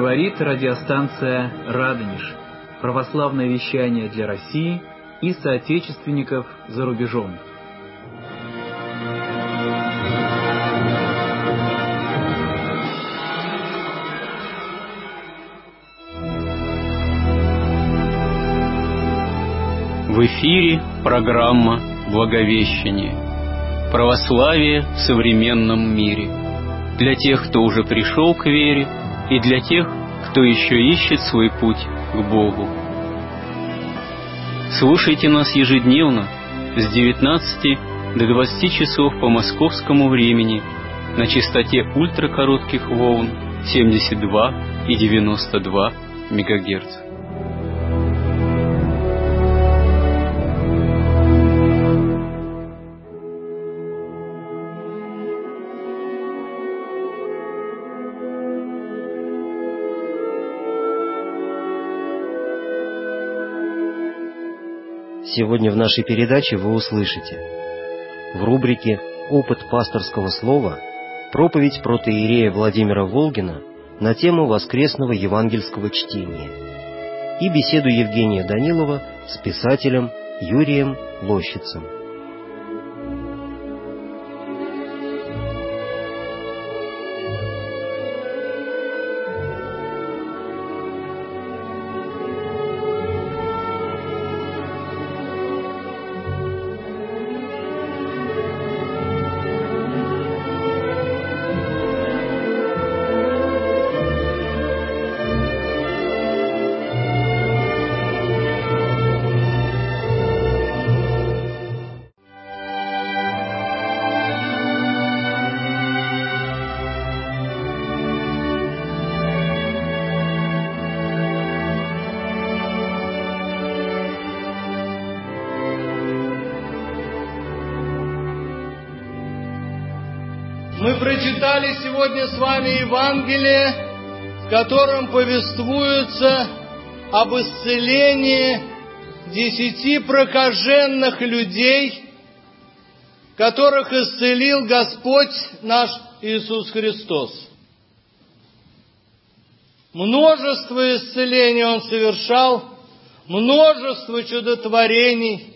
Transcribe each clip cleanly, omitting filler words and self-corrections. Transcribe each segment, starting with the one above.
Говорит радиостанция «Радонеж». Православное вещание для России и соотечественников за рубежом. В эфире программа «Благовещение». Православие в современном мире. Для тех, кто уже пришел к вере, и для тех, кто еще ищет свой путь к Богу. Слушайте нас ежедневно с 19 до 20 часов по московскому времени на частоте ультракоротких волн 72 и 92 МГц. Сегодня в нашей передаче вы услышите в рубрике «Опыт пасторского слова» проповедь протоиерея Владимира Волгина на тему воскресного евангельского чтения и беседу Евгения Данилова с писателем Юрием Лощицем. Мы прочитали сегодня с вами Евангелие, в котором повествуется об исцелении 10 прокаженных людей, которых исцелил Господь наш Иисус Христос. Множество исцелений Он совершал, множество чудотворений,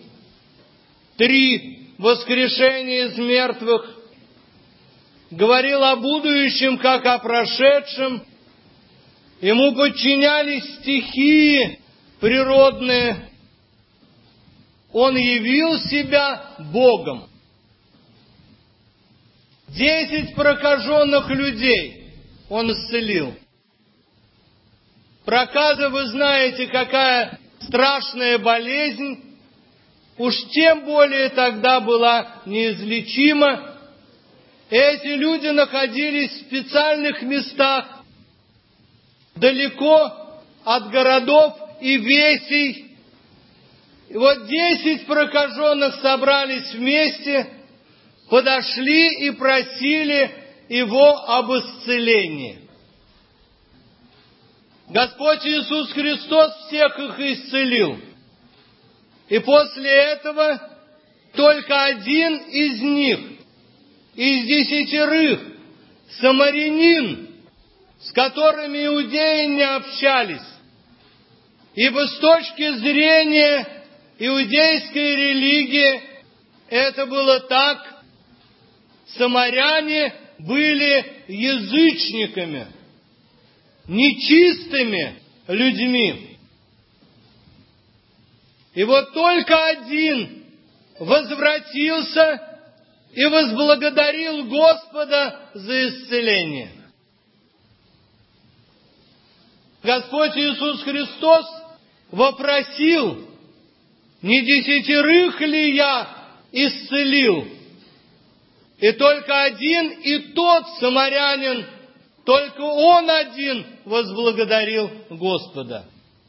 3 воскрешения из мертвых, говорил о будущем, как о прошедшем. Ему подчинялись стихии природные. Он явил себя Богом. 10 прокаженных людей Он исцелил. Проказа, вы знаете, какая страшная болезнь. Уж тем более тогда была неизлечима. Эти люди находились в специальных местах, далеко от городов и весей. И вот 10 прокаженных собрались вместе, подошли и просили Его об исцелении. Господь Иисус Христос всех их исцелил. И после этого только один из них, из 10, самарянин, с которыми иудеи не общались. Ибо с точки зрения иудейской религии это было так: самаряне были язычниками, нечистыми людьми. И вот только один возвратился и возблагодарил Господа за исцеление. Господь Иисус Христос вопросил: не 10 ли я исцелил? И только один, и тот самарянин, только он один возблагодарил Господа.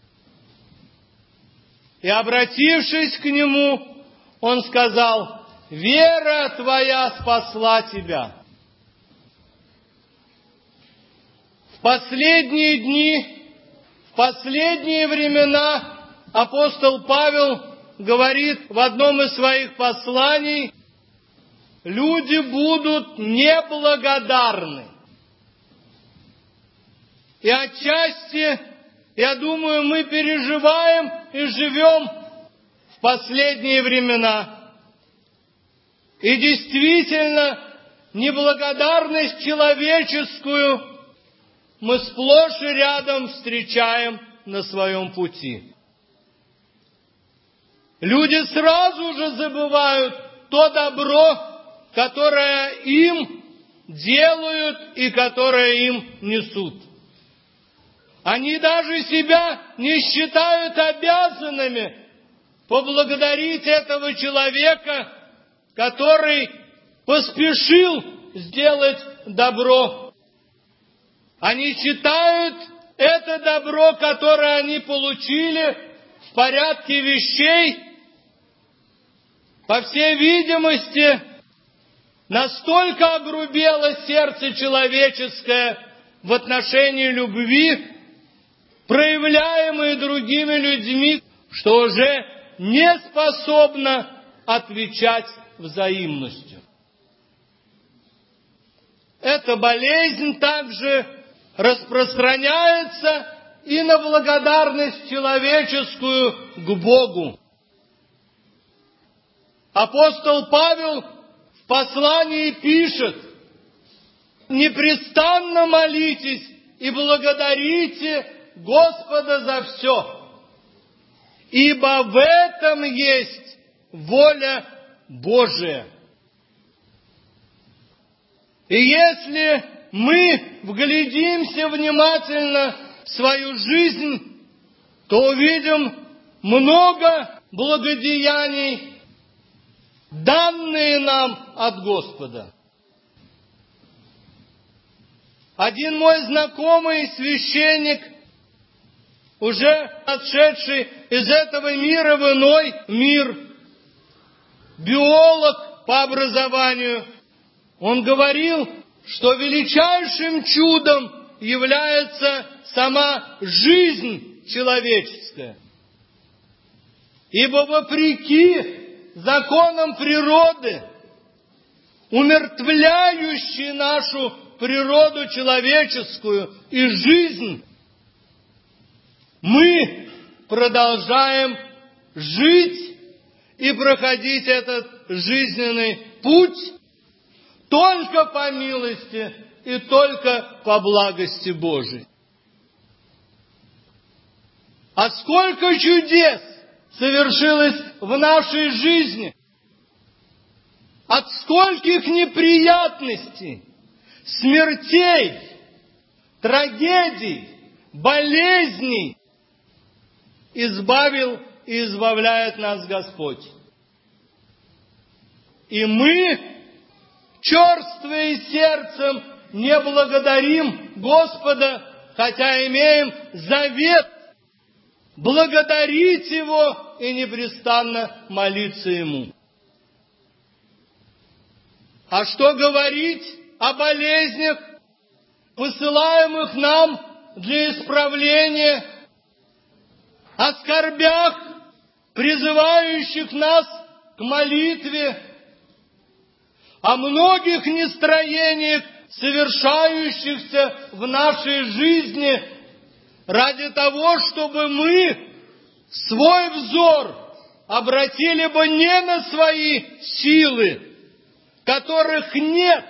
И, обратившись к нему, он сказал: «Вера твоя спасла тебя». В последние дни, в последние времена апостол Павел говорит в одном из своих посланий: люди будут неблагодарны. И отчасти, я думаю, мы переживаем и живем в последние времена. И действительно, неблагодарность человеческую мы сплошь и рядом встречаем на своем пути. Люди сразу же забывают то добро, которое им делают и которое им несут. Они даже себя не считают обязанными поблагодарить этого человека, который поспешил сделать добро. Они считают это добро, которое они получили в порядке вещей, по всей видимости, настолько огрубело сердце человеческое в отношении любви, проявляемой другими людьми, что уже не способно отвечать взаимностью. Эта болезнь также распространяется и на благодарность человеческую к Богу. Апостол Павел в послании пишет: «Непрестанно молитесь и благодарите Господа за все, ибо в этом есть воля Божия». И если мы вглядимся внимательно в свою жизнь, то увидим много благодеяний, данные нам от Господа. Один мой знакомый священник, уже отшедший из этого мира в иной мир, биолог по образованию, он говорил, что величайшим чудом является сама жизнь человеческая. Ибо вопреки законам природы, умертвляющей нашу природу человеческую и жизнь, мы продолжаем жить и проходить этот жизненный путь только по милости и только по благости Божией. А сколько чудес совершилось в нашей жизни, от скольких неприятностей, смертей, трагедий, болезней избавил и избавляет нас Господь. И мы, черствые сердцем, не благодарим Господа, хотя имеем завет благодарить Его и непрестанно молиться Ему. А что говорить о болезнях, посылаемых нам для исправления, о скорбях, призывающих нас к молитве, о многих нестроениях, совершающихся в нашей жизни, ради того, чтобы мы свой взор обратили бы не на свои силы, которых нет.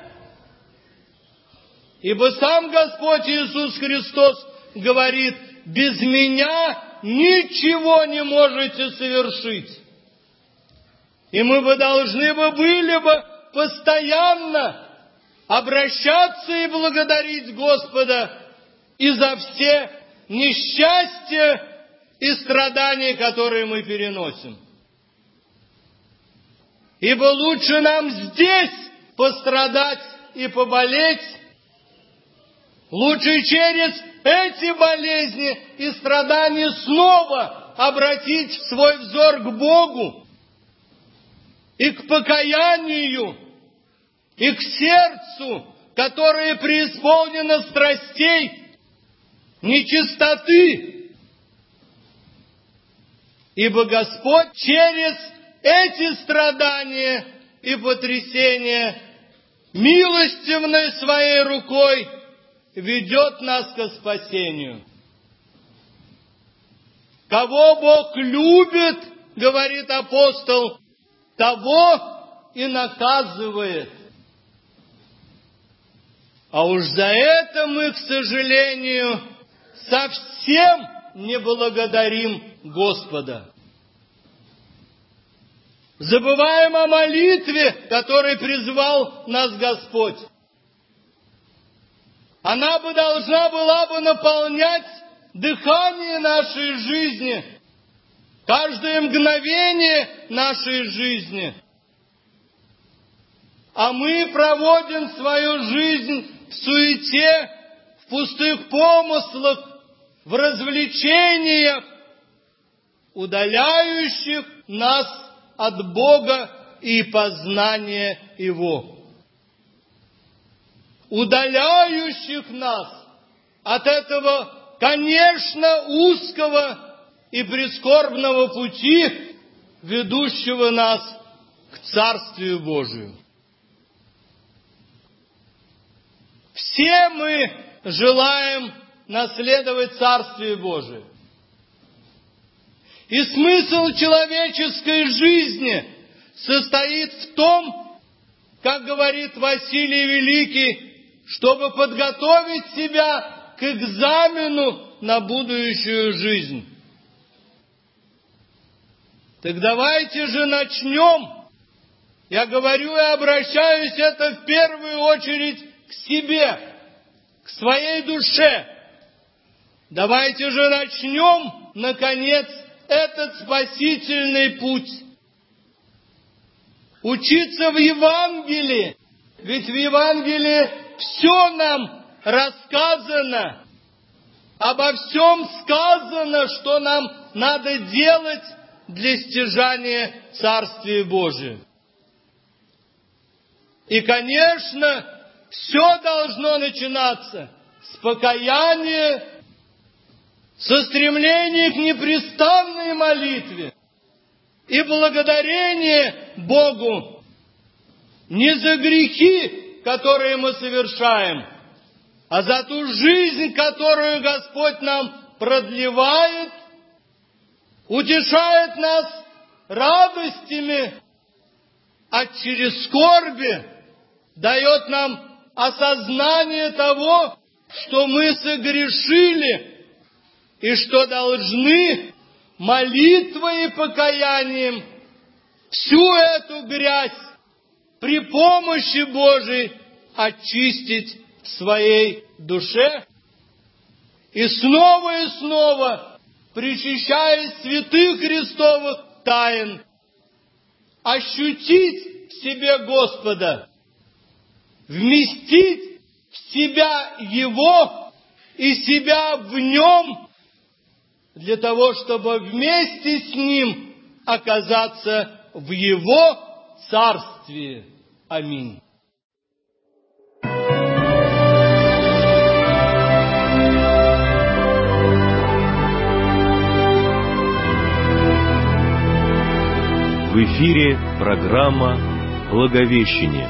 Ибо сам Господь Иисус Христос говорит: без Меня ничего не можете совершить. И мы бы должны были бы постоянно обращаться и благодарить Господа и за все несчастья и страдания, которые мы переносим. Ибо лучше нам здесь пострадать и поболеть, лучше через эти болезни и страдания снова обратить свой взор к Богу и к покаянию, и к сердцу, которое преисполнено страстей, нечистоты. Ибо Господь через эти страдания и потрясения милостивной своей рукой ведет нас ко спасению. Кого Бог любит, говорит апостол, того и наказывает. А уж за это мы, к сожалению, совсем не благодарим Господа. Забываем о молитве, которой призвал нас Господь. Она бы должна была бы наполнять дыхание нашей жизни, каждое мгновение нашей жизни. А мы проводим свою жизнь в суете, в пустых помыслах, в развлечениях, удаляющих нас от Бога и познания Его. Удаляющих нас от этого, конечно, узкого и прискорбного пути, ведущего нас к Царствию Божию. Все мы желаем наследовать Царствие Божие. И смысл человеческой жизни состоит в том, как говорит Василий Великий, чтобы подготовить себя к экзамену на будущую жизнь. Так давайте же начнем. Я говорю и обращаюсь это в первую очередь к себе, к своей душе. Давайте же начнем, наконец, этот спасительный путь. Учиться в Евангелии, ведь в Евангелии все нам рассказано, обо всем сказано, что нам надо делать для стяжания Царствия Божия. И, конечно, все должно начинаться с покаяния, со стремления к непрестанной молитве и благодарения Богу не за грехи, которые мы совершаем, а за ту жизнь, которую Господь нам продлевает, утешает нас радостями, а через скорби дает нам осознание того, что мы согрешили и что должны молитвой и покаянием всю эту грязь при помощи Божией очистить в своей душе и снова, причащаясь святых Христовых тайн, ощутить в себе Господа, вместить в себя Его и себя в Нем, для того, чтобы вместе с Ним оказаться в Его Царстве. Аминь. В эфире программа «Благовещение».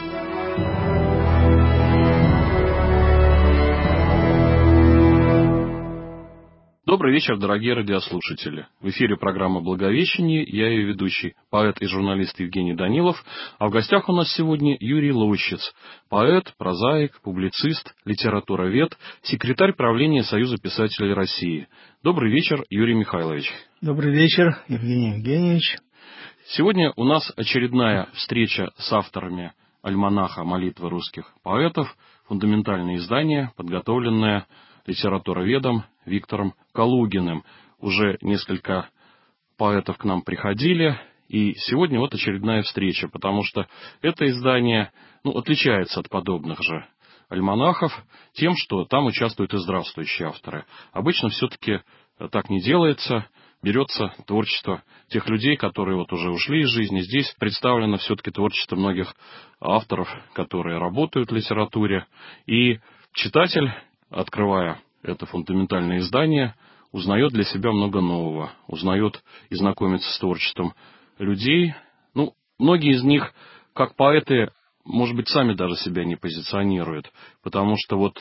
Добрый вечер, дорогие радиослушатели. В эфире программа «Благовещение». Я ее ведущий, поэт и журналист Евгений Данилов. А в гостях у нас сегодня Юрий Лощиц, поэт, прозаик, публицист, литературовед, секретарь правления Союза писателей России. Добрый вечер, Юрий Михайлович. Добрый вечер, Евгений Евгеньевич. Сегодня у нас очередная встреча с авторами альманаха «Молитвы русских поэтов», фундаментальное издание, подготовленное литературоведом Виктором Калугиным. Уже несколько поэтов к нам приходили, и сегодня вот очередная встреча, потому что это издание отличается от подобных же альманахов тем, что там участвуют и здравствующие авторы. Обычно все-таки так не делается. Берется творчество тех людей, которые вот уже ушли из жизни. Здесь представлено все-таки творчество многих авторов, которые работают в литературе. И читатель, открывая это фундаментальное издание, узнает для себя много нового. Узнает и знакомится с творчеством людей. Многие из них, как поэты, может быть, сами даже себя не позиционируют. Потому что вот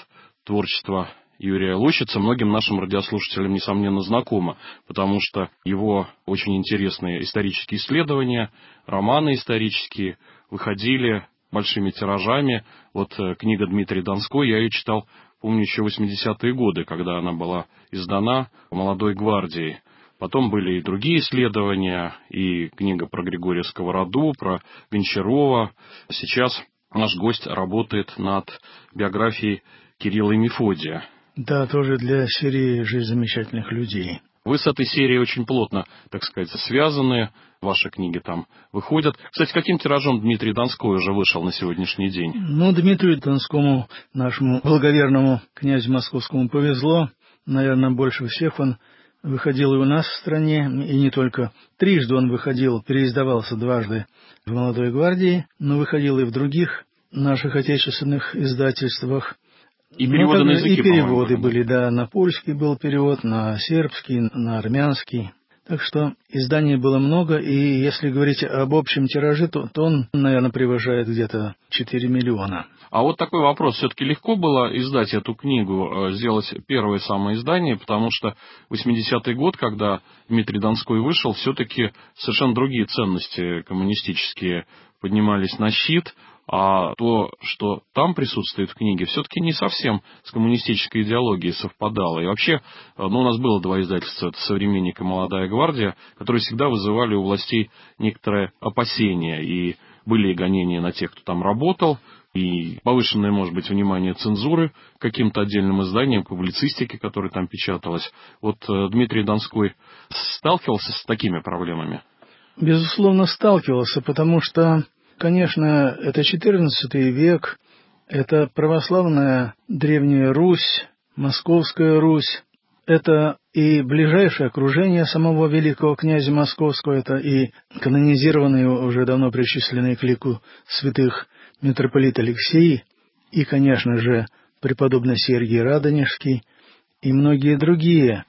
творчество Юрия Лощица многим нашим радиослушателям, несомненно, знакомо, потому что его очень интересные исторические исследования, романы исторические выходили большими тиражами. Вот книга Дмитрия Донской, я ее читал, помню, еще 80-е годы, когда она была издана «Молодой гвардией». Потом были и другие исследования, и книга про Григория Сковороду, про Гончарова. Сейчас наш гость работает над биографией Кирилла и Мефодия. Да, тоже для серии «Жизнь замечательных людей». Вы с этой серией очень плотно, так сказать, связаны. Ваши книги там выходят. Кстати, каким тиражом Дмитрий Донской уже вышел на сегодняшний день? Дмитрию Донскому, нашему благоверному князю московскому, повезло. Наверное, больше всех он выходил и у нас в стране, и не только. Трижды он выходил, переиздавался дважды в «Молодой гвардии», но выходил и в других наших отечественных издательствах. И переводы на языки, и переводы по-моему, были, да, на польский был перевод, на сербский, на армянский. Так что изданий было много, и если говорить об общем тираже, то он, наверное, превышает где-то 4 миллиона. А вот такой вопрос. Все-таки легко было издать эту книгу, сделать первое самое издание, потому что 80-й год, когда Дмитрий Донской вышел, все-таки совершенно другие ценности коммунистические поднимались на щит, а то, что там присутствует в книге, все-таки не совсем с коммунистической идеологией совпадало. И вообще, у нас было два издательства, это «Современник» и «Молодая гвардия», которые всегда вызывали у властей некоторое опасение. И были и гонения на тех, кто там работал, и повышенное, может быть, внимание цензуры к каким-то отдельным изданиям, публицистике, которая там печаталась. Вот Дмитрий Донской сталкивался с такими проблемами? Безусловно, сталкивался, потому что, конечно, это XIV век, это православная Древняя Русь, Московская Русь, это и ближайшее окружение самого великого князя Московского, это и канонизированный, уже давно причисленный к лику святых митрополит Алексей, и, конечно же, преподобный Сергий Радонежский, и многие другие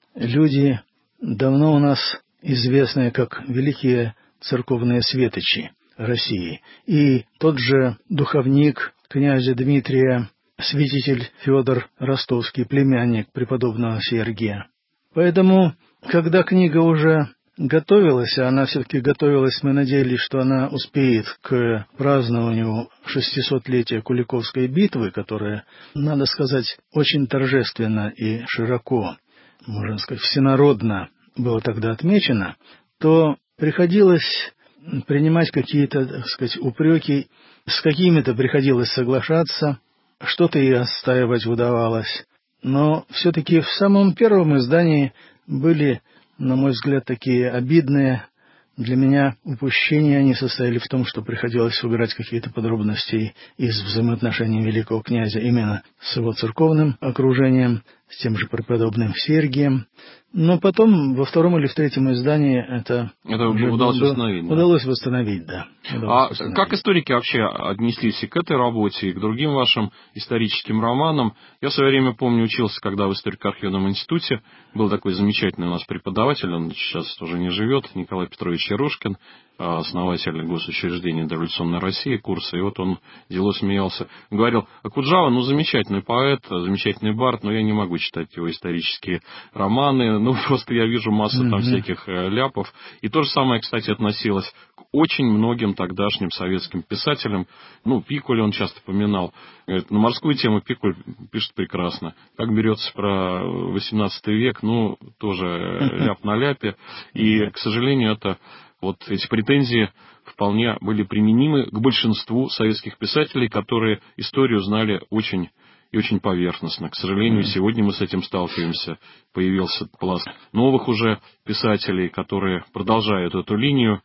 люди, давно у нас известные как великие церковные светочи России. И тот же духовник князя Дмитрия, святитель Федор Ростовский, племянник преподобного Сергия. Поэтому, когда книга уже готовилась, а она все-таки готовилась, мы надеялись, что она успеет к празднованию 600-летия Куликовской битвы, которая, надо сказать, очень торжественно и широко, можно сказать, всенародно было тогда отмечено, то приходилось принимать какие-то, так сказать, упреки, с какими-то приходилось соглашаться, что-то и отстаивать удавалось. Но все-таки в самом первом издании были, на мой взгляд, такие обидные для меня упущения. Они состояли в том, что приходилось убирать какие-то подробности из взаимоотношений великого князя именно с его церковным окружением, с тем же преподобным Сергием. Но потом, во втором или в третьем издании это удалось восстановить. Удалось восстановить, да. Как историки вообще отнеслись и к этой работе, и к другим вашим историческим романам? Я в свое время, помню, учился, когда в историко-архивном институте был такой замечательный у нас преподаватель, он сейчас уже не живет, Николай Петрович Ярушкин, основатель госучреждения «Дореволюционная Россия», курса, и вот он дело смеялся. Говорил: Окуджава, замечательный поэт, замечательный бард, но я не могу читать его исторические романы, просто я вижу массу там всяких ляпов. И то же самое, кстати, относилось к очень многим тогдашним советским писателям. Пикуль он часто поминал. Говорит, на морскую тему Пикуль пишет прекрасно. Как берется про 18 век, тоже ляп на ляпе. И, к сожалению, это эти претензии вполне были применимы к большинству советских писателей, которые историю знали очень и очень поверхностно. К сожалению, сегодня мы с этим сталкиваемся. Появился пласт новых уже писателей, которые продолжают эту линию.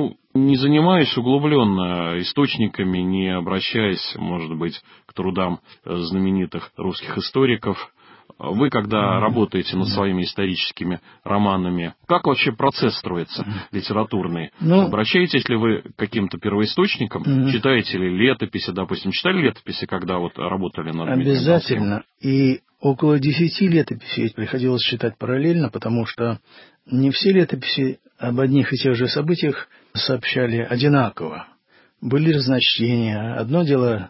Не занимаясь углубленно источниками, не обращаясь, может быть, к трудам знаменитых русских историков. Вы, когда работаете над своими историческими романами, как вообще процесс строится литературный? Обращаетесь ли вы к каким-то первоисточникам? Читаете ли летописи, допустим? Читали летописи, когда работали над Дмитрием? Обязательно. И около 10 летописей приходилось читать параллельно, потому что не все летописи об одних и тех же событиях сообщали одинаково. Были разночтения. Одно дело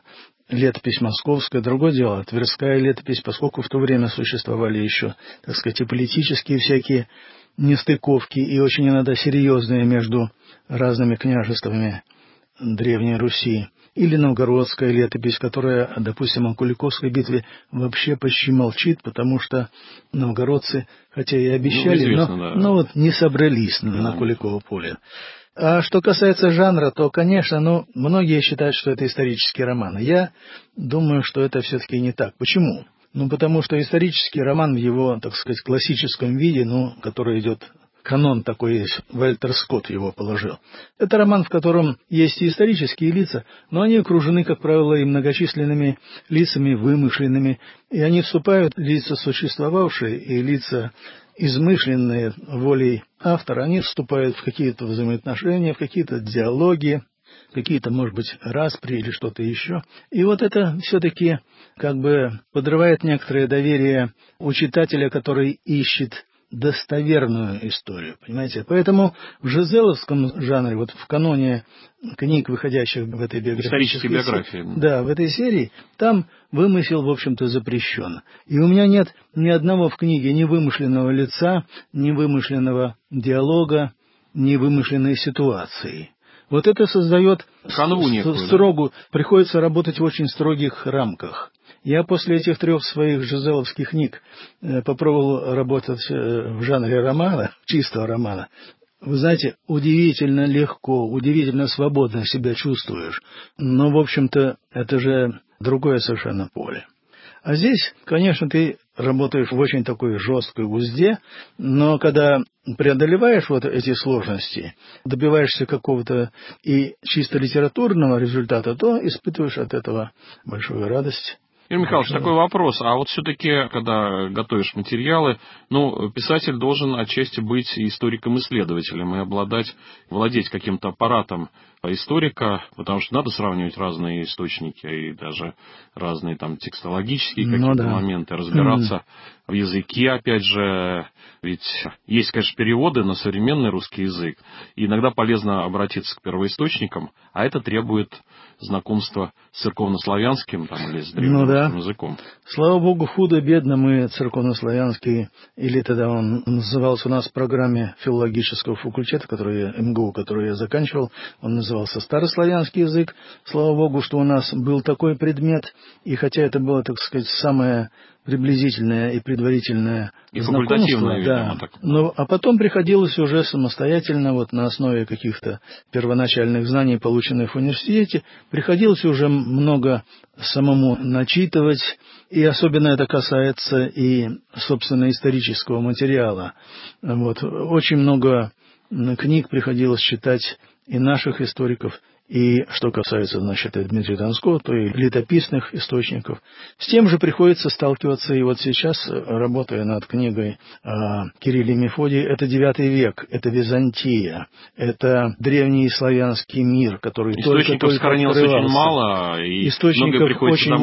летопись московская, другое дело Тверская летопись, поскольку в то время существовали еще, так сказать, и политические всякие нестыковки, и очень иногда серьезные между разными княжествами Древней Руси. Или новгородская летопись, которая, допустим, о Куликовской битве вообще почти молчит, потому что новгородцы, хотя и обещали, но вот не собрались на Куликово поле. А что касается жанра, то, конечно, многие считают, что это исторический роман. Я думаю, что это все-таки не так. Почему? Потому что исторический роман в его, так сказать, классическом виде, который идет... Канон такой есть, Вальтер Скотт его положил. Это роман, в котором есть и исторические лица, но они окружены, как правило, и многочисленными лицами вымышленными, и они вступают, лица существовавшие и лица измышленные волей автора, они вступают в какие-то взаимоотношения, в какие-то диалоги, какие-то, может быть, распри или что-то еще. И вот это все-таки как бы подрывает некоторое доверие у читателя, который ищет достоверную историю, понимаете? Поэтому в жизеловском жанре, вот в каноне книг, выходящих в этой исторической биографии, да, в этой серии, там вымысел, в общем-то, запрещен. И у меня нет ни одного в книге ни вымышленного лица, ни вымышленного диалога, ни вымышленной ситуации. Вот это создает строгую, приходится работать в очень строгих рамках. Я после этих 3 своих жизеловских книг попробовал работать в жанре романа, чистого романа. Вы знаете, удивительно легко, удивительно свободно себя чувствуешь. Но, в общем-то, это же другое совершенно поле. А здесь, конечно, ты работаешь в очень такой жесткой узде, но когда преодолеваешь вот эти сложности, добиваешься какого-то и чисто литературного результата, то испытываешь от этого большую радость. Юрий Михайлович, такой вопрос. А вот все-таки, когда готовишь материалы, писатель должен отчасти быть историком-исследователем и владеть каким-то аппаратом историка, потому что надо сравнивать разные источники и даже разные там текстологические какие-то моменты, разбираться в языке, опять же. Ведь есть, конечно, переводы на современный русский язык, и иногда полезно обратиться к первоисточникам, а это требует знакомства с церковнославянским или с древнерусским языком. Слава Богу, худо-бедно мы церковнославянский, или тогда он назывался у нас в программе филологического факультета, МГУ, который я заканчивал, он назывался старославянский язык. Слава Богу, что у нас был такой предмет, и хотя это было, так сказать, самое приблизительное и предварительное и знакомство, видимо, а потом приходилось уже самостоятельно, на основе каких-то первоначальных знаний, полученных в университете, приходилось уже много самому начитывать, и особенно это касается и, собственно, исторического материала. Очень много книг приходилось читать и наших историков, и что касается, и Дмитрия Донского, то и летописных источников. С тем же приходится сталкиваться и вот сейчас, работая над книгой о Кирилле и Мефодии, это IX век, это Византия, это древний славянский мир, который источников сохранилось очень мало, и источников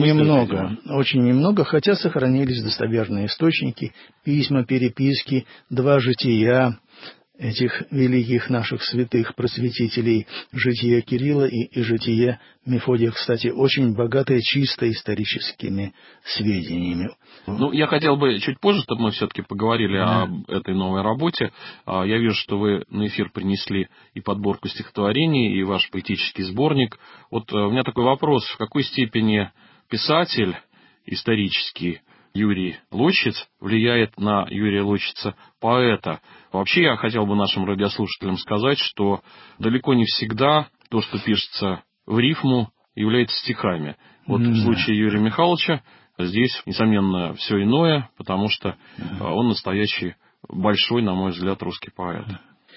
очень немного, хотя сохранились достоверные источники, письма, переписки, 2 жития этих великих наших святых просветителей, житие Кирилла и житие Мефодия, кстати, очень богатые чисто историческими сведениями. Я хотел бы чуть позже, чтобы мы все-таки поговорили об этой новой работе. Я вижу, что вы на эфир принесли и подборку стихотворений, и ваш поэтический сборник. У меня такой вопрос: в какой степени писатель исторический Юрий Лочиц влияет на Юрия Лочица поэта? Вообще, я хотел бы нашим радиослушателям сказать, что далеко не всегда то, что пишется в рифму, является стихами. В случае Юрия Михайловича здесь, несомненно, все иное, потому что он настоящий большой, на мой взгляд, русский поэт.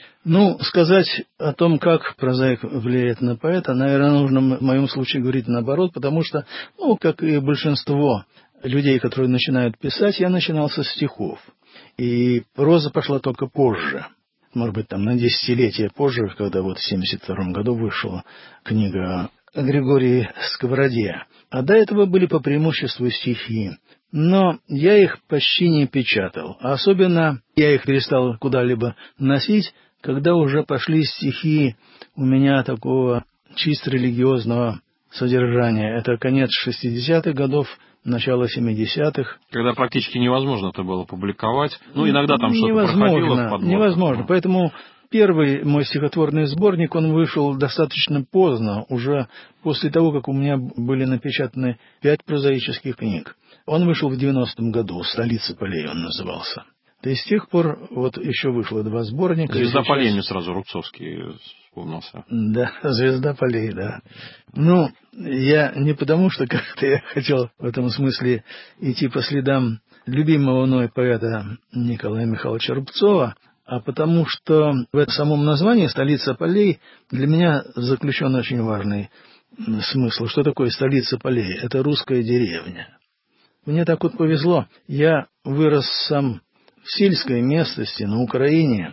Сказать о том, как прозаик влияет на поэта, наверное, нужно в моем случае говорить наоборот, потому что, как и большинство людей, которые начинают писать, я начинал со стихов. И проза пошла только позже. Может быть, на десятилетие позже, когда в 1972 году вышла книга о Григории Сковороде. А до этого были по преимуществу стихи. Но я их почти не печатал. А особенно я их перестал куда-либо носить, когда уже пошли стихи у меня такого чисто религиозного содержания. Это конец 60-х годов, начало 70-х. Когда практически невозможно это было публиковать. Ну, иногда там что-то проходило в подборках. Невозможно. Поэтому первый мой стихотворный сборник, он вышел достаточно поздно, уже после того, как у меня были напечатаны 5 прозаических книг. Он вышел в 90-м году, «Столица полей» он назывался. Да и с тех пор вот еще вышло 2 сборника. «Звезда полей» мне сразу Рубцовский вспомнился. Да, «Звезда полей», да. Ну, я не потому, что как-то я хотел в этом смысле идти по следам любимого мной поэта Николая Михайловича Рубцова, а потому что в самом названии «Столица полей» для меня заключен очень важный смысл. Что такое столица полей? Это русская деревня. Мне так вот повезло. Я вырос сам в сельской местности на Украине,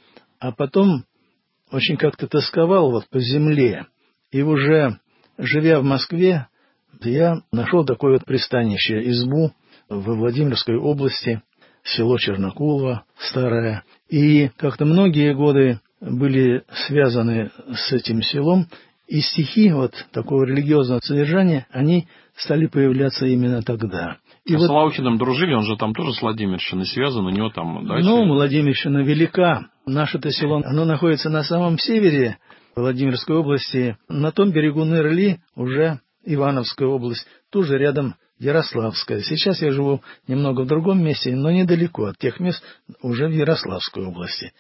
а потом очень как-то тосковал вот по земле. И уже живя в Москве, я нашел такое вот пристанище, избу во Владимирской области, село Чернокулово, старое. И как-то многие годы были связаны с этим селом, и стихи вот такого религиозного содержания, они стали появляться именно тогда. И с Лаухиным дружили, он же там тоже с Владимирщиной связан, у него там дача. Ну, Владимирщина велика. Наше-то село, оно находится на самом севере Владимирской области, на том берегу Нырли уже Ивановская область, тоже рядом Ярославская. Сейчас я живу немного в другом месте, но недалеко от тех мест, уже в Ярославской области.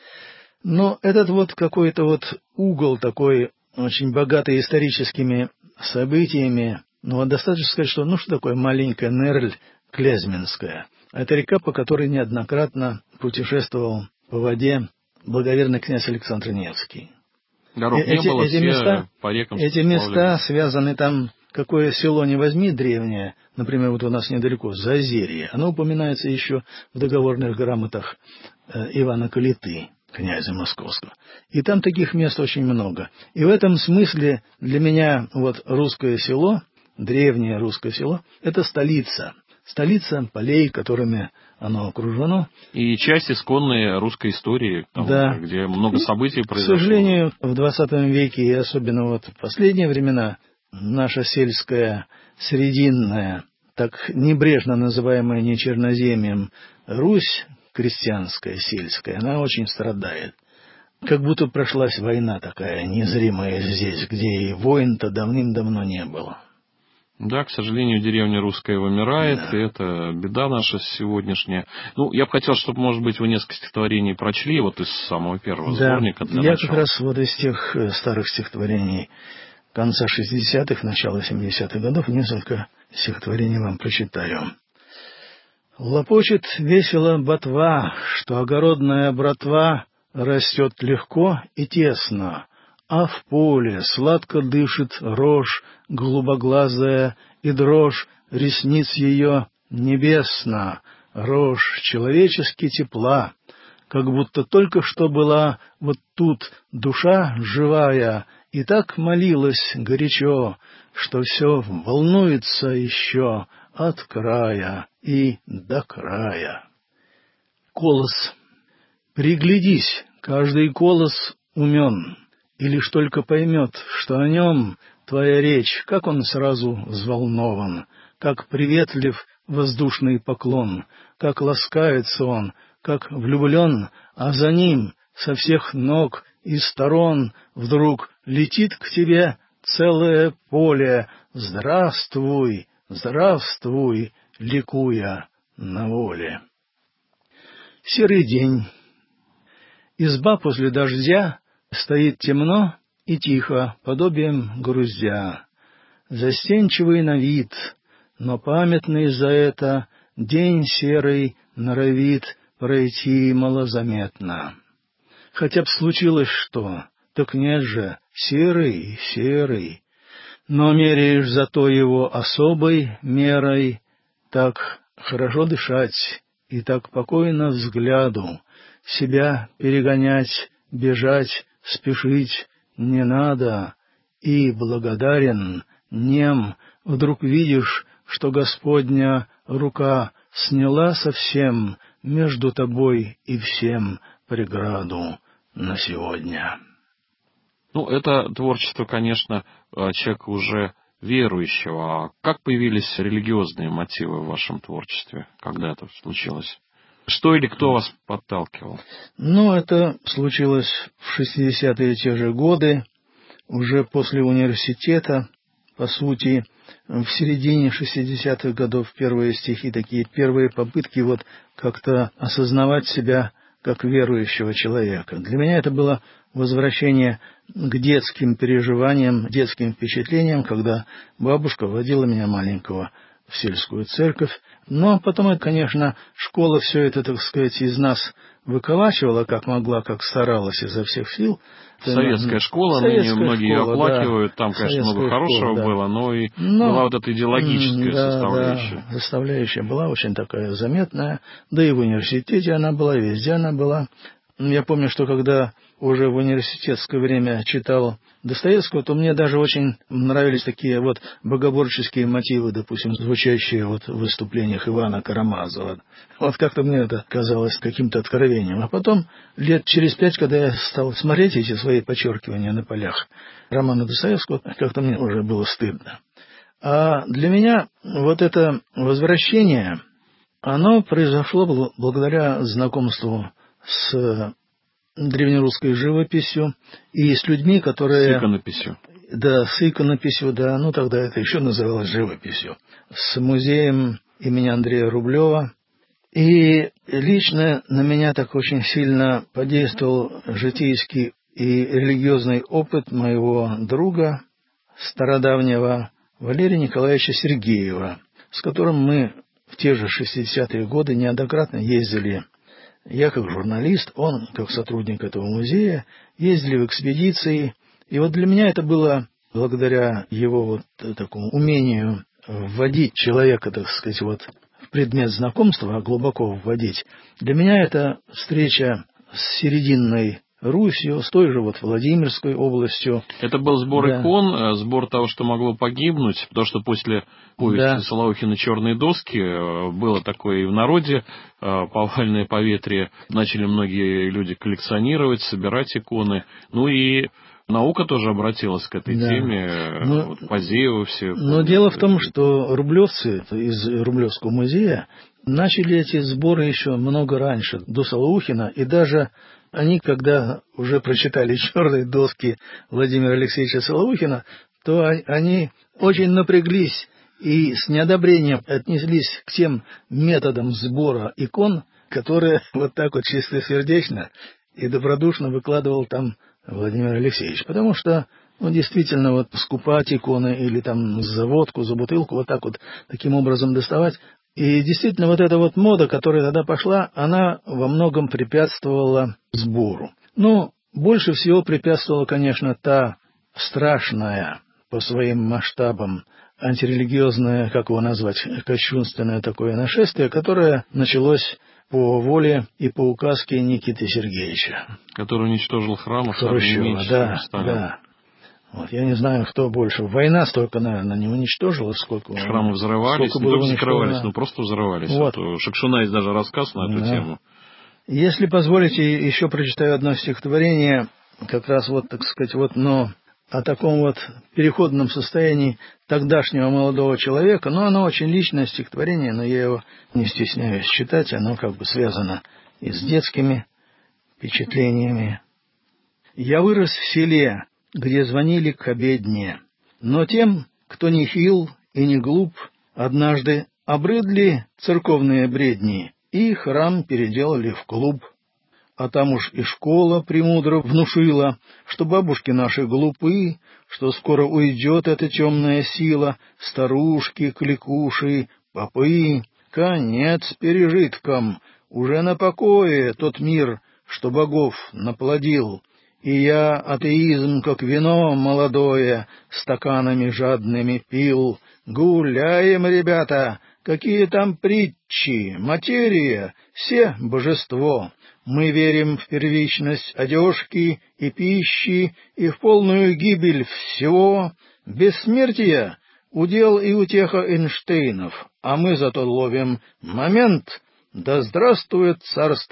Но этот вот какой-то вот угол такой, очень богатый историческими событиями, ну, вот достаточно сказать, что, ну, что такое маленькая Нерль Клязьминская? Это река, по которой неоднократно путешествовал по воде благоверный князь Александр Невский. Дорог не было, все места, по рекам. Эти места связаны там, какое село не возьми древнее, например, вот у нас недалеко, Заозерье, оно упоминается еще в договорных грамотах Ивана Калиты, князя Московского. И там таких мест очень много. И в этом смысле для меня вот русское село, древнее русское село, это столица. Столица полей, которыми оно окружено. И часть исконной русской истории, там, да, где много событий произошло. К сожалению, в 20 веке, и особенно вот в последние времена, наша сельская, срединная, так небрежно называемая не черноземьем, Русь крестьянская, сельская, она очень страдает. Как будто прошлась война такая незримая здесь, где и войн-то давным-давно не было. Да, к сожалению, деревня русская вымирает, да. И это беда наша сегодняшняя. Ну, я бы хотел, чтобы, может быть, вы несколько стихотворений прочли, вот из самого первого сборника. Да, я как раз вот из тех старых стихотворений конца 60-х, начала 70-х годов несколько стихотворений вам прочитаю. Лопочет весело ботва, что огородная братва растет легко и тесно, а в поле сладко дышит рожь голубоглазая, и дрожь ресниц ее небесно, рожь человечески тепла, как будто только что была вот тут душа живая, и так молилась горячо, что все волнуется еще от края и до края. Колос. Приглядись, каждый колос умен, и лишь только поймет, что о нем твоя речь, как он сразу взволнован, как приветлив воздушный поклон, как ласкается он, как влюблен, а за ним со всех ног и сторон вдруг летит к тебе целое поле. Здравствуй, здравствуй, ликуя на воле. Серый день. Изба после дождя стоит темно и тихо, подобием груздя. Застенчивый на вид, но памятный за это день серый норовит пройти малозаметно. Хотя б случилось что, так нет же, серый, серый. Но меряешь зато его особой мерой, так хорошо дышать и так покойно взгляду, себя перегонять, бежать, спешить не надо, и благодарен, нем, вдруг видишь, что Господня рука сняла совсем между тобой и всем преграду на сегодня. Ну, это творчество, конечно, человека уже верующего. А как появились религиозные мотивы в вашем творчестве, когда это случилось? Что или кто вас подталкивал? Ну, это случилось в 60-е те же годы, уже после университета, по сути, в середине 60-х годов первые стихи, такие первые попытки вот как-то осознавать себя как верующего человека. Для меня это было возвращение к детским переживаниям, детским впечатлениям, когда бабушка водила меня маленького в сельскую церковь. Но потом, это, конечно, школа все это, так сказать, из нас выколачивала, как могла, как старалась изо всех сил. Советская школа, ныне многие ее оплакивают, там, конечно, много хорошего было, но и была вот эта идеологическая составляющая. Да, составляющая была очень такая заметная, да и в университете она была, везде она была. Я помню, что когда уже в университетское время читал Достоевского, то мне даже очень нравились такие вот богоборческие мотивы, допустим, звучащие вот в выступлениях Ивана Карамазова. Вот как-то мне это казалось каким-то откровением. А потом, лет через 5, когда я стал смотреть эти свои подчеркивания на полях романа Достоевского, как-то мне уже было стыдно. А для меня вот это возвращение, оно произошло благодаря знакомству с древнерусской живописью и с людьми, которые... С иконописью. Да, с иконописью, да, ну тогда это еще называлось живописью. С музеем имени Андрея Рублева. И лично на меня так очень сильно подействовал житейский и религиозный опыт моего друга, стародавнего Валерия Николаевича Сергеева, с которым мы в те же 60-е годы неоднократно ездили. Я как журналист, он как сотрудник этого музея, ездили в экспедиции. И вот для меня это было, благодаря его вот такому умению вводить человека, так сказать, вот в предмет знакомства, глубоко вводить, для меня это встреча с серединной Русью, с той же вот Владимирской областью. Это был сбор икон, сбор того, что могло погибнуть, потому что после повести Соловухина «Черные доски» было такое и в народе повальное поветрие. Начали многие люди коллекционировать, собирать иконы. Ну и наука тоже обратилась к этой теме, Пазеева все. Но дело в том, что рублевцы из Рублевского музея начали эти сборы еще много раньше, до Соловухина, и даже они, когда уже прочитали «Черные доски» Владимира Алексеевича Соловухина, то они очень напряглись и с неодобрением отнеслись к тем методам сбора икон, которые вот так вот чистосердечно и добродушно выкладывал там Владимир Алексеевич. Потому что, действительно, вот скупать иконы или там за водку, за бутылку, вот так вот таким образом доставать. И действительно, вот эта вот мода, которая тогда пошла, она во многом препятствовала сбору. Но больше всего препятствовала, конечно, та страшная по своим масштабам антирелигиозное, как его назвать, кощунственное такое нашествие, которое началось по воле и по указке Никиты Сергеевича. Который уничтожил храм, Хрущева, да. Вот, я не знаю, кто больше. Война столько, наверное, не уничтожила, сколько... Храмы взрывались, не только закрывались, но просто взрывались. Вот. У Шукшина есть даже рассказ на эту тему. Если позволите, еще прочитаю одно стихотворение, как раз вот, так сказать, вот, но о таком вот переходном состоянии тогдашнего молодого человека. Но оно очень личное стихотворение, но я его не стесняюсь читать, оно как бы связано и с детскими впечатлениями. «Я вырос в селе, где звонили к обедне, но тем, кто не хил и не глуп, однажды обрыдли церковные бредни и храм переделали в клуб. А там уж и школа премудро внушила, что бабушки наши глупы, что скоро уйдет эта темная сила, старушки, кликуши, попы. Конец пережиткам, уже на покое тот мир, что богов наплодил. И я атеизм, как вино молодое, стаканами жадными пил. Гуляем, ребята, какие там притчи, материя, все божество. Мы верим в первичность одежки и пищи, и в полную гибель всего. Бессмертие — удел и утеха Эйнштейнов, а мы зато ловим момент. Да здравствует царство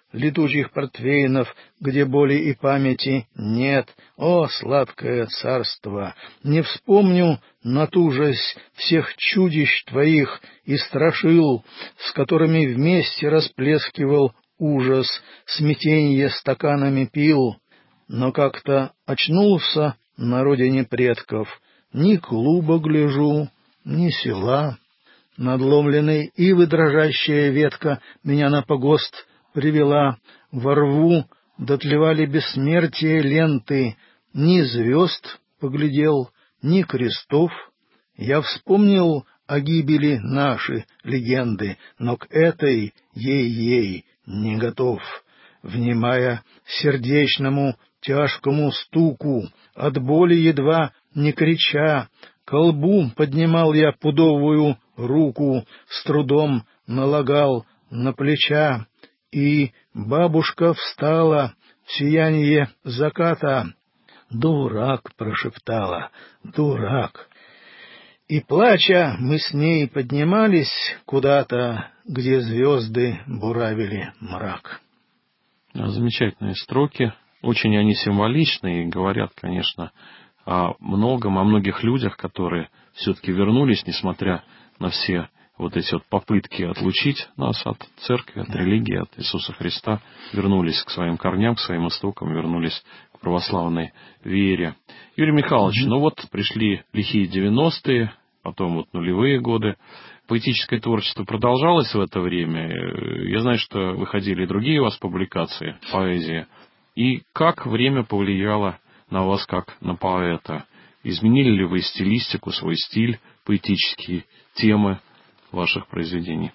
летучих портвейнов, где боли и памяти нет. О, сладкое царство! Не вспомню, натужась, всех чудищ твоих и страшил, с которыми вместе расплескивал ужас, смятенье стаканами пил. Но как-то очнулся на родине предков, ни клуба гляжу, ни села. Надломленной ивы дрожащая ветка меня на погост привела, во рву дотлевали бессмертие ленты, ни звезд поглядел, ни крестов. Я вспомнил о гибели наши легенды, но к этой ей-ей не готов. Внимая сердечному тяжкому стуку, от боли едва не крича, ко лбу поднимал я пудовую руку, с трудом налагал на плеча, и бабушка встала в сияние заката. «Дурак!» — прошептала, «дурак!» И, плача, мы с ней поднимались куда-то, где звезды буравили мрак. Замечательные строки. Очень они символичны и говорят, конечно, о многом, о многих людях, которые все-таки вернулись, несмотря на все вот эти вот попытки отлучить нас от церкви, от религии, от Иисуса Христа, вернулись к своим корням, к своим истокам, вернулись к православной вере. Юрий Михайлович, ну вот пришли лихие 90-е, потом вот нулевые годы. Поэтическое творчество продолжалось в это время. Я знаю, что выходили и другие у вас публикации поэзии. И как время повлияло на вас как на поэта? Изменили ли вы стилистику, свой стиль, поэтические темы ваших произведений?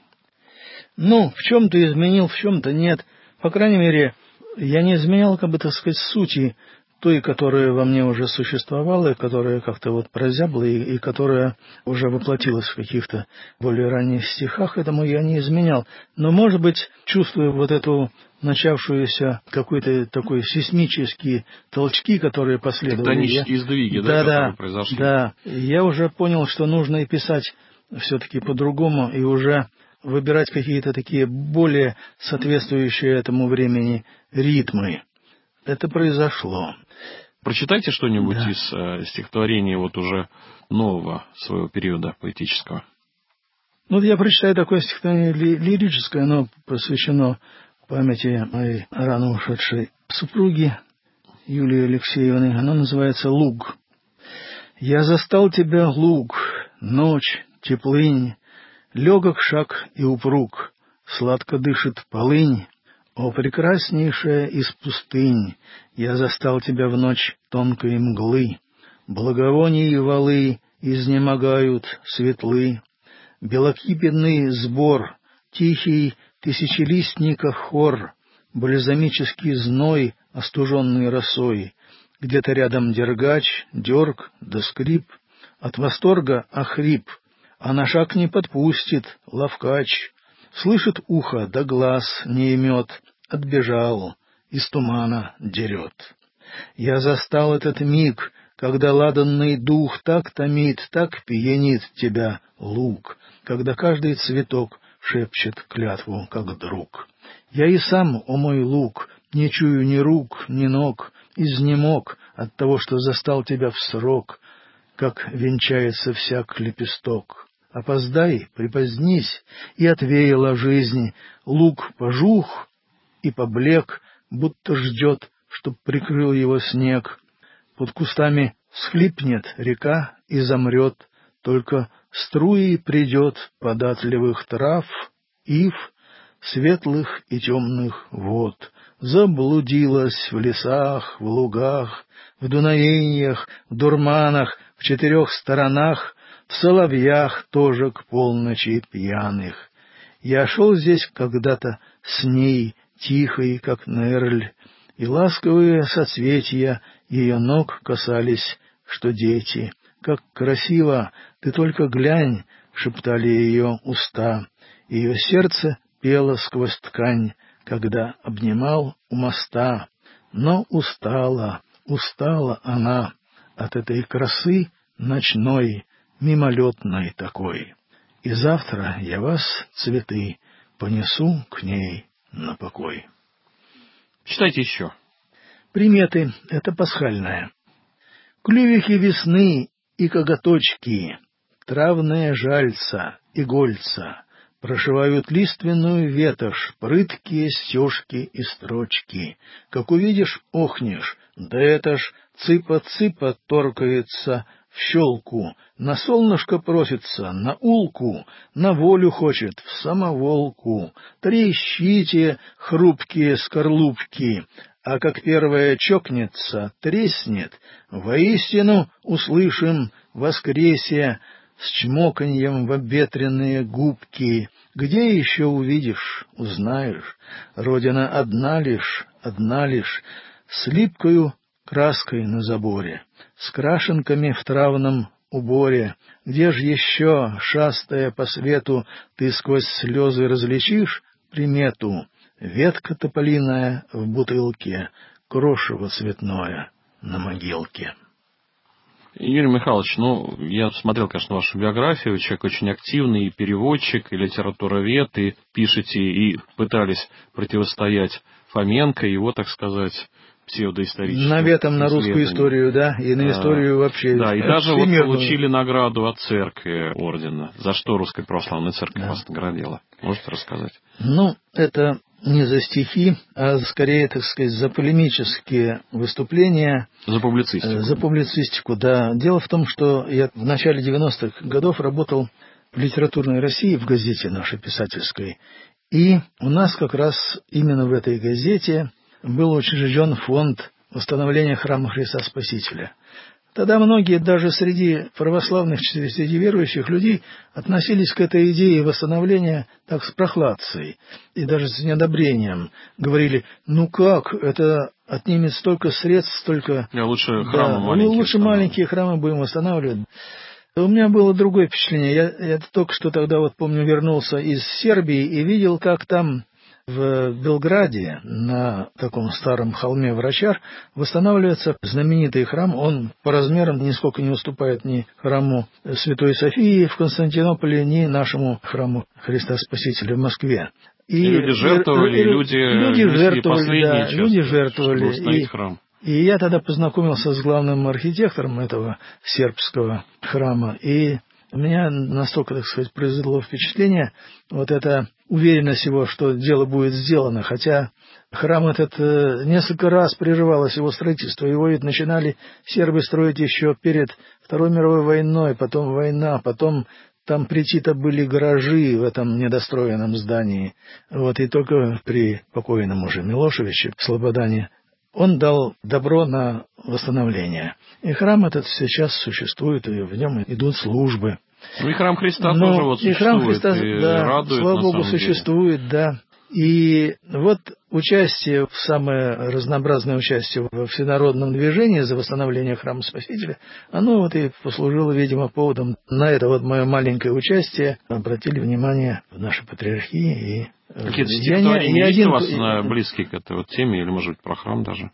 Ну, в чем-то изменил, в чем-то нет. По крайней мере, я не изменял, как бы, так сказать, сути той, которая во мне уже существовала, которая как-то вот прозябла и которая уже воплотилась в каких-то более ранних стихах, этому я не изменял. Но, может быть, чувствуя вот эту начавшуюся какой-то такой сейсмические толчки, которые последовали. Тектонические сдвиги, которые произошли. Да, я уже понял, что нужно и писать все-таки по-другому, и уже выбирать какие-то такие более соответствующие этому времени ритмы. Это произошло. Прочитайте что-нибудь из стихотворений вот уже нового своего периода поэтического. Ну, я прочитаю такое стихотворение лирическое, оно посвящено памяти моей рано ушедшей супруги Юлии Алексеевны. Оно называется «Луг». «Я застал тебя, луг, ночь, теплынь, легок шаг и упруг, сладко дышит полынь. О, прекраснейшая из пустынь, я застал тебя в ночь тонкой мглы, благовоний валы изнемогают светлы, белокипенный сбор, тихий тысячелистника хор, бальзамический зной, остуженный росой, где-то рядом дергач, дерг да скрип, от восторга охрип, а на шаг не подпустит ловкач. Слышит ухо, да глаз не имет, отбежал, из тумана дерет. Я застал этот миг, когда ладанный дух так томит, так пьянит тебя луг, когда каждый цветок шепчет клятву, как друг. Я и сам, о мой луг, не чую ни рук, ни ног, изнемог от того, что застал тебя в срок, как венчается всяк лепесток. Опоздай, припозднись, и отвеяла жизнь, луг пожух и поблек, будто ждет, чтоб прикрыл его снег. Под кустами всхлипнет река и замрет, только струи придет податливых трав, ив, светлых и темных вод. Заблудилась в лесах, в лугах, в дуновениях, в дурманах, в четырех сторонах, в соловьях тоже к полночи пьяных. Я шел здесь когда-то с ней, тихой, как нерль, и ласковые соцветия ее ног касались, что дети. Как красиво, ты только глянь, шептали ее уста, ее сердце пело сквозь ткань, когда обнимал у моста. Но устала она от этой красы ночной, мимолетной такой. И завтра я вас, цветы, понесу к ней на покой. Читайте еще. Приметы — это пасхальное. Клювихи весны и коготочки, травные жальца, игольца, прошивают лиственную ветошь, прыткие стежки и строчки. Как увидишь, охнешь, да это ж цыпа-цыпа торкается в щелку, на солнышко просится, на улку, на волю хочет, в самоволку. Трещите, хрупкие скорлупки, а как первая чокнется, треснет, воистину услышим воскресие с чмоканьем в обветренные губки. Где еще увидишь, узнаешь, родина одна лишь, с липкою краской на заборе, с крашенками в травном уборе. Где ж еще, шастая по свету, ты сквозь слезы различишь примету? Ветка тополиная в бутылке, крошево цветное на могилке. Юрий Михайлович, я смотрел, конечно, вашу биографию. Человек очень активный, и переводчик, и литературовед, и пишете, и пытались противостоять Фоменко, его, так сказать, псевдоисторическим наветом на русскую историю, да, и на историю вообще. Да, и даже вот получили награду от церкви ордена. За что Русская Православная Церковь вас наградила? Можете рассказать? Это не за стихи, а скорее, так сказать, за полемические выступления. За публицистику. За публицистику, да. Дело в том, что я в начале 90-х годов работал в «Литературной России», в газете нашей писательской. И у нас как раз именно в этой газете был учрежден фонд восстановления храма Христа Спасителя. Тогда многие, даже среди православных, среди верующих людей, относились к этой идее восстановления так с прохладцей и даже с неодобрением. Говорили, как, это отнимет столько средств, столько... Лучше храмы маленькие. Лучше маленькие храмы будем восстанавливать. У меня было другое впечатление. Я только что тогда, помню, вернулся из Сербии и видел, как там в Белграде, на таком старом холме Врачар, восстанавливается знаменитый храм. Он по размерам нисколько не уступает ни храму Святой Софии в Константинополе, ни нашему храму Христа Спасителя в Москве. И люди жертвовали, люди жертвовали храм. И я тогда познакомился с главным архитектором этого сербского храма, и у меня настолько, так сказать, произвело впечатление эта уверенность его, что дело будет сделано, хотя храм этот несколько раз прерывалось его строительство, его ведь начинали сербы строить еще перед Второй мировой войной, потом война, потом там прийти-то были гаражи в этом недостроенном здании, и только при покойном уже Милошевиче в Слободане он дал добро на восстановление. И храм этот сейчас существует, и в нем идут службы. И храм Христа тоже существует. И храм Христа, радует, слава Богу, существует, да. И участие, самое разнообразное участие в всенародном движении за восстановление храма Спасителя, оно и послужило, видимо, поводом. На это мое маленькое участие обратили внимание в нашей патриархии. И какие-то стихотворения есть у вас близкие к этой теме, или, может быть, про храм даже?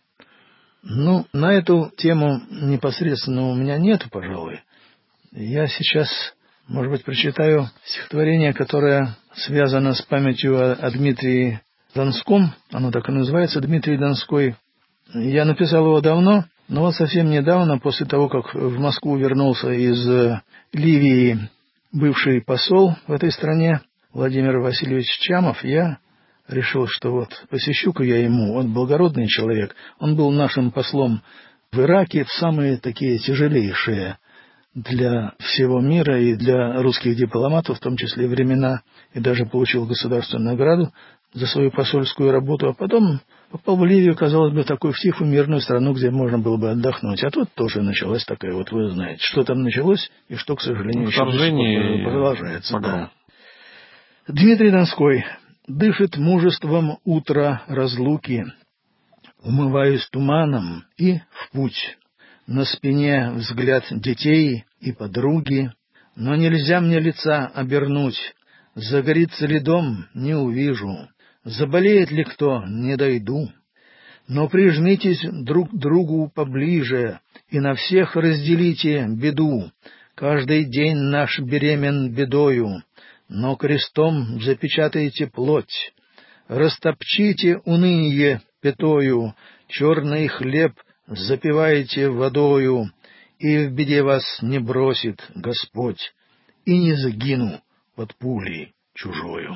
На эту тему непосредственно у меня нету, пожалуй. Я сейчас, может быть, прочитаю стихотворение, которое связано с памятью о Дмитрии Донском. Оно так и называется, Дмитрий Донской. Я написал его давно, но совсем недавно, после того, как в Москву вернулся из Ливии бывший посол в этой стране, Владимир Васильевич Чамов, я решил, что посещу-ка я ему. Он благородный человек. Он был нашим послом в Ираке в самые такие тяжелейшие для всего мира и для русских дипломатов, в том числе времена, и даже получил государственную награду за свою посольскую работу, а потом попал в Ливию, казалось бы, такую в тихую мирную страну, где можно было бы отдохнуть. А тут тоже началась такая, вы знаете, что там началось и что, к сожалению, еще продолжается. Да. Дмитрий Донской. Дышит мужеством утро разлуки, умываюсь туманом и в путь. На спине взгляд детей и подруги, но нельзя мне лица обернуть. Загорится ли дом, не увижу, заболеет ли кто, не дойду. Но прижмитесь друг к другу поближе и на всех разделите беду. Каждый день наш беремен бедою, но крестом запечатайте плоть. Растопчите уныние пятою, черный хлеб запиваете водою, и в беде вас не бросит Господь, и не сгину под пулей чужою».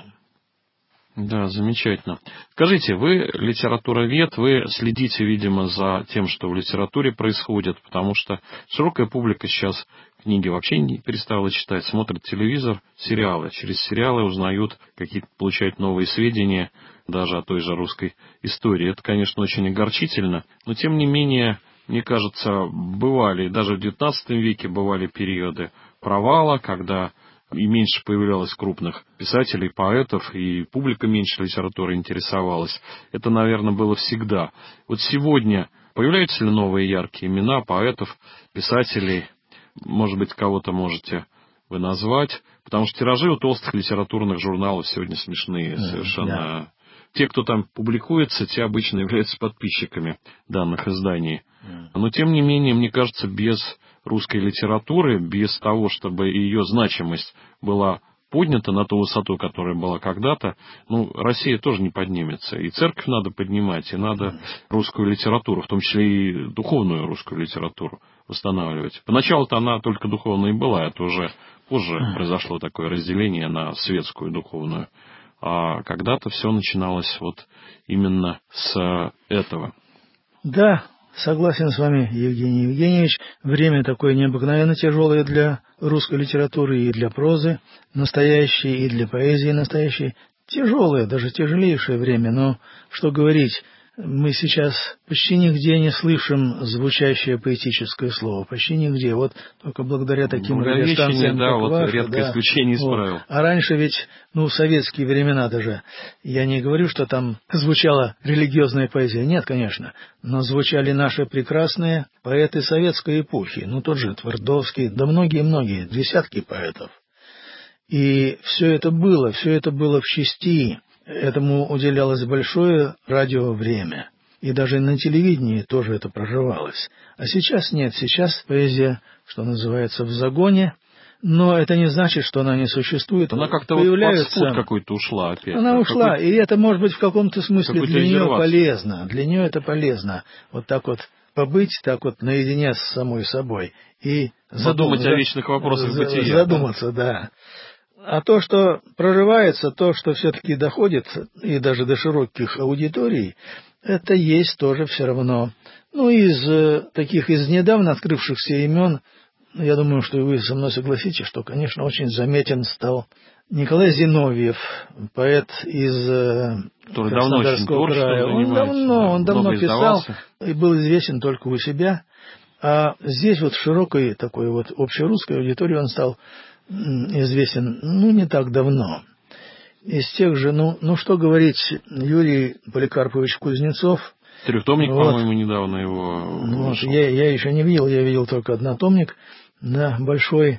Да, замечательно. Скажите, вы литературовед, вы следите, видимо, за тем, что в литературе происходит, потому что широкая публика сейчас книги вообще не перестала читать, смотрит телевизор, сериалы. Через сериалы узнают, какие-то получают новые сведения даже о той же русской истории. Это, конечно, очень огорчительно, но тем не менее, мне кажется, бывали, даже в XIX веке бывали периоды провала, когда и меньше появлялось крупных писателей, поэтов, и публика меньше литературой интересовалась. Это, наверное, было всегда. Вот сегодня появляются ли новые яркие имена поэтов, писателей? Может быть, кого-то можете вы назвать? Потому что тиражи у толстых литературных журналов сегодня смешные совершенно. Да. Те, кто там публикуется, те обычно являются подписчиками данных изданий. Но, тем не менее, мне кажется, без русской литературы, без того, чтобы ее значимость была поднята на ту высоту, которая была когда-то, Россия тоже не поднимется. И церковь надо поднимать, и надо русскую литературу, в том числе и духовную русскую литературу восстанавливать. Поначалу-то она только духовная и была, это уже позже произошло такое разделение на светскую и духовную. А когда-то все начиналось вот именно с этого. Да, согласен с вами, Евгений Евгеньевич. Время такое необыкновенно тяжелое для русской литературы и для прозы настоящей, и для поэзии настоящей. Тяжелое, даже тяжелейшее время, но что говорить, мы сейчас почти нигде не слышим звучащее поэтическое слово, почти нигде. Вот только благодаря таким радиостанциям, да, как вот ваша, редкое исключение из правил. А раньше ведь, в советские времена даже, я не говорю, что там звучала религиозная поэзия, нет, конечно, но звучали наши прекрасные поэты советской эпохи, тот же Твардовский, да многие-многие, десятки поэтов. И все это было в части. Этому уделялось большое радиовремя. И даже на телевидении тоже это проживалось. А сейчас нет, сейчас поэзия, что называется, в загоне. Но это не значит, что она не существует. Она как-то появляется... вот какой-то ушла опять. Она ушла, и это может быть в каком-то смысле для нее полезно. Для нее это полезно. Вот так вот побыть, так вот наедине с самой собой. И задумать о вечных вопросах бытия. Задуматься, да. А то, что прорывается, то, что все-таки доходит и даже до широких аудиторий, это есть тоже все равно. Из недавно открывшихся имен, я думаю, что вы со мной согласитесь, что, конечно, очень заметен стал Николай Зиновьев, поэт из Краснодарского края. Он давно писал и был известен только у себя. А здесь вот в широкой такой вот общерусской аудитории он стал известен, не так давно. Из тех же, что говорить, Юрий Поликарпович Кузнецов. Трехтомник, по-моему, недавно его вышел. Я еще не видел, я видел только однотомник, да, большой.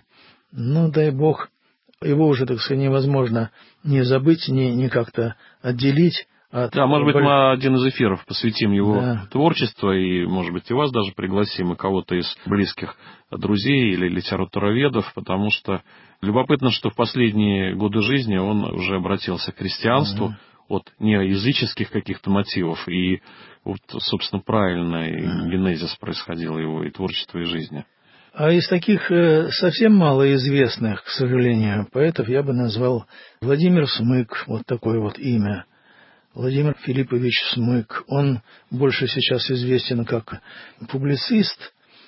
Дай бог, его уже, так сказать, невозможно не забыть, не как-то отделить. Да, может быть, мы один из эфиров посвятим его творчеству, и, может быть, и вас даже пригласим, и кого-то из близких друзей или литературоведов, потому что любопытно, что в последние годы жизни он уже обратился к христианству от неязыческих каких-то мотивов, и вот, собственно, правильный генезис происходил его и творчества, и жизни. А из таких совсем малоизвестных, к сожалению, поэтов я бы назвал Владимир Смык, вот такое вот имя. Владимир Филиппович Смык. Он больше сейчас известен как публицист,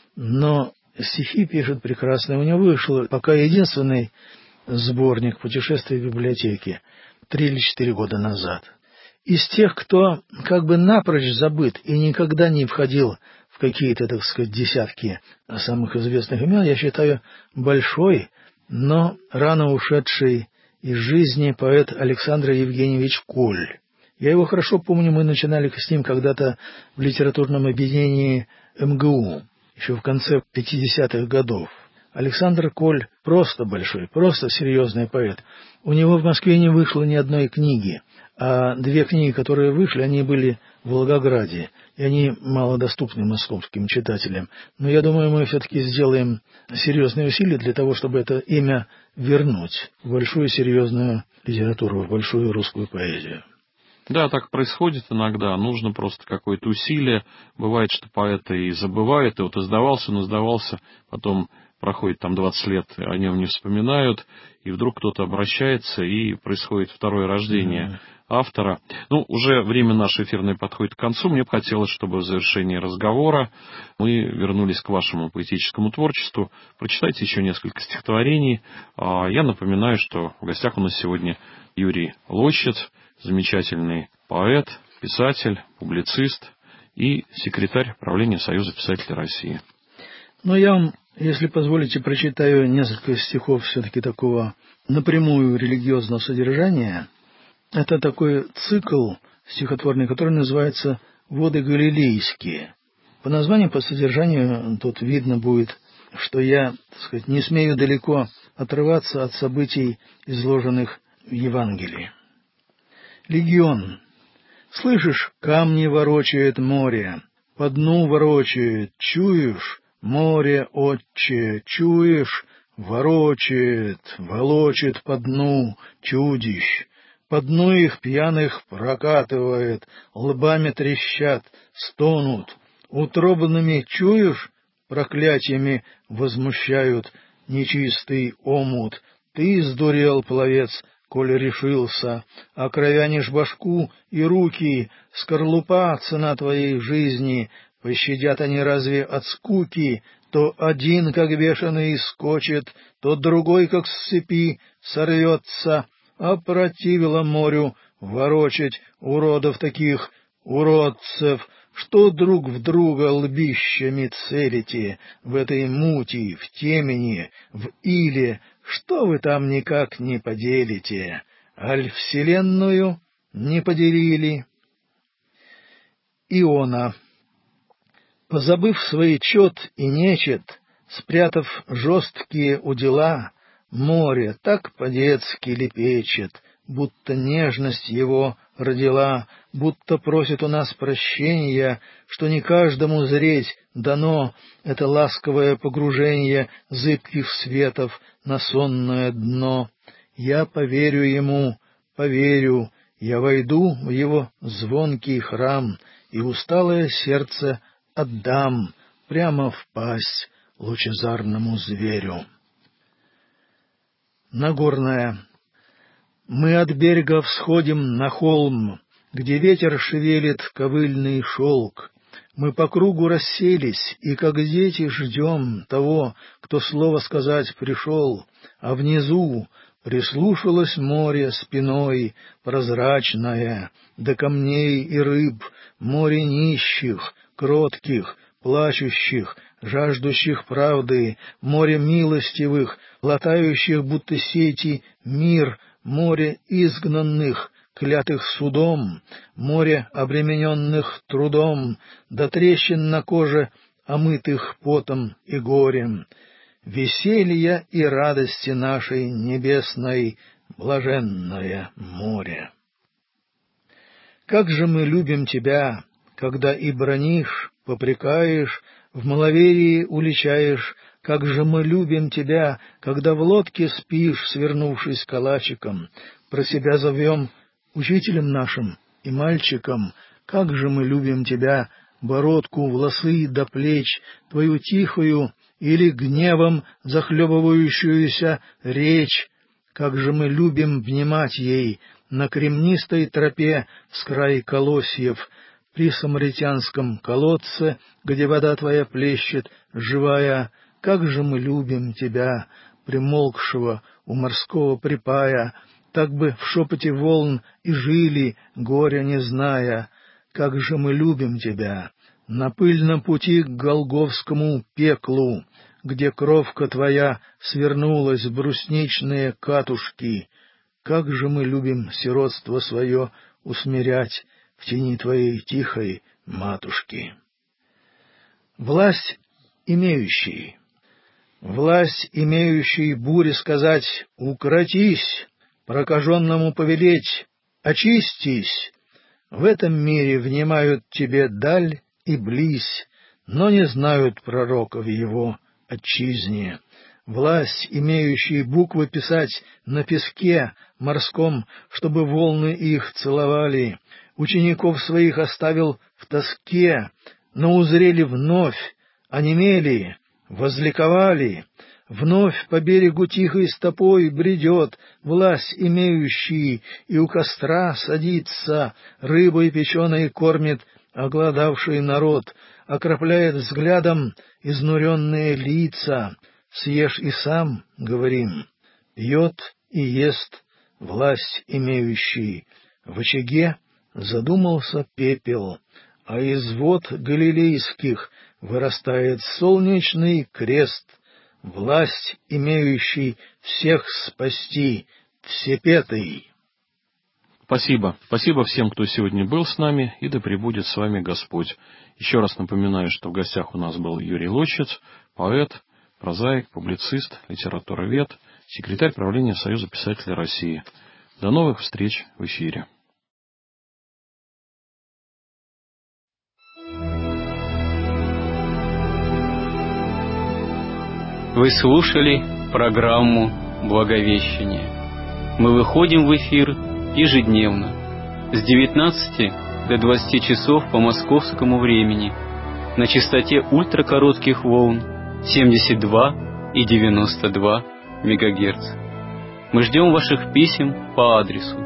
но стихи пишет прекрасные. У него вышел пока единственный сборник «Путешествия в библиотеке» 3 или 4 года назад. Из тех, кто как бы напрочь забыт и никогда не входил в какие-то, так сказать, десятки самых известных имен, я считаю, большой, но рано ушедший из жизни поэт Александр Евгеньевич Коль. Я его хорошо помню, мы начинали с ним когда-то в литературном объединении МГУ, еще в конце 50-х годов. Александр Коль просто большой, просто серьезный поэт. У него в Москве не вышло ни одной книги, а 2 книги, которые вышли, они были в Волгограде, и они малодоступны московским читателям. Но я думаю, мы все-таки сделаем серьезные усилия для того, чтобы это имя вернуть в большую серьезную литературу, в большую русскую поэзию. Да, так происходит иногда. Нужно просто какое-то усилие. Бывает, что поэты и забывают, и вот издавался, потом проходит там 20 лет, о нем не вспоминают, и вдруг кто-то обращается, и происходит второе рождение автора. Уже время наше эфирное подходит к концу. Мне бы хотелось, чтобы в завершении разговора мы вернулись к вашему поэтическому творчеству. Прочитайте еще несколько стихотворений. Я напоминаю, что в гостях у нас сегодня Юрий Лощец, замечательный поэт, писатель, публицист и секретарь правления Союза писателей России. Я вам, если позволите, прочитаю несколько стихов все-таки такого напрямую религиозного содержания. Это такой цикл стихотворный, который называется «Воды Галилейские». По названию, по содержанию тут видно будет, что я, так сказать, не смею далеко отрываться от событий, изложенных в Евангелии. Легион. Слышишь, камни ворочает море, по дну ворочает, чуешь, море, отче, чуешь, ворочает, волочит по дну чудищ, по дну их пьяных прокатывает, лбами трещат, стонут, утробными, чуешь, проклятиями возмущают нечистый омут. Ты сдурел, пловец, коль решился, окровянишь башку и руки, скорлупа цена твоей жизни, пощадят они разве от скуки, то один, как бешеный, скочит, то другой, как с цепи, сорвется, опротивило морю ворочать уродов таких, уродцев, что друг в друга лбищами целите, в этой мути, в темени, в иле, что вы там никак не поделите, аль вселенную не поделили? Иона. Позабыв свой чет и нечет, спрятав жесткие удила, море так по-детски лепечет, будто нежность его родила, будто просит у нас прощения, что не каждому зреть дано это ласковое погружение зыбких светов на сонное дно. Я поверю ему, поверю, я войду в его звонкий храм, и усталое сердце отдам прямо в пасть лучезарному зверю. Нагорная. Мы от берега всходим на холм, где ветер шевелит ковыльный шелк. Мы по кругу расселись, и как дети ждем того, кто слово сказать пришел, а внизу прислушалось море спиной, прозрачное, до камней и рыб, море нищих, кротких, плачущих, жаждущих правды, море милостивых, латающих будто сети мир, море изгнанных, клятых судом, море обремененных трудом, до трещин на коже, омытых потом и горем, веселья и радости нашей небесной, блаженное море. Как же мы любим тебя, когда и бранишь, попрекаешь, в маловерии уличаешь, как же мы любим тебя, когда в лодке спишь, свернувшись калачиком, про себя зовем учителем нашим и мальчиком, как же мы любим тебя, бородку, волосы до плеч, твою тихую или гневом захлебывающуюся речь, как же мы любим внимать ей на кремнистой тропе с край колосьев, при самаритянском колодце, где вода твоя плещет, живая, как же мы любим тебя, примолкшего у морского припая, так бы в шепоте волн и жили, горя не зная, как же мы любим тебя, на пыльном пути к голгофскому пеклу, где кровка твоя свернулась в брусничные катушки, как же мы любим сиротство свое усмирять в тени твоей тихой матушки. Власть имеющий буре сказать «укротись», прокаженному повелеть «очистись». В этом мире внимают тебе даль и близь, но не знают пророка в его отчизне. власть имеющий буквы писать на песке морском, чтобы волны их целовали, учеников своих оставил в тоске, но узрели вновь, онемели, возликовали. Вновь по берегу тихой стопой бредет власть имеющий, и у костра садится, рыбой печеной кормит оголодавший народ, окропляет взглядом изнуренные лица. Съешь и сам, говорим, пьет и ест власть имеющий. В очаге задумался пепел, а из вод галилейских вырастает солнечный крест, власть имеющий всех спасти, всепетый. Спасибо. Спасибо всем, кто сегодня был с нами, и да пребудет с вами Господь. Еще раз напоминаю, что в гостях у нас был Юрий Лочец, поэт, прозаик, публицист, литературовед, секретарь правления Союза писателей России. До новых встреч в эфире. Вы слушали программу «Благовещение». Мы выходим в эфир ежедневно с 19 до 20 часов по московскому времени на частоте ультракоротких волн 72 и 92 МГц. Мы ждем ваших писем по адресу